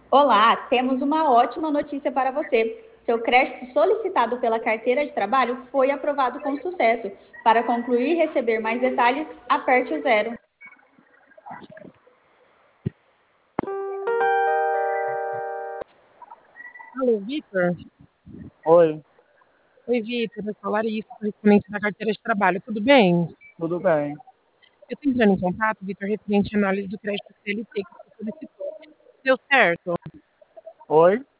Olá, temos uma ótima notícia para você. Seu crédito solicitado pela carteira de trabalho foi aprovado com sucesso. Para concluir e receber mais detalhes, aperte o zero. Alô, Vitor? Oi, Oi, Vitor, eu sou a Larissa, correspondente da carteira de trabalho, tudo bem? tudo bem? Eu estou entrando em contato, Vitor, referente à análise do crédito CLT que você solicitou. Deu certo? Oi?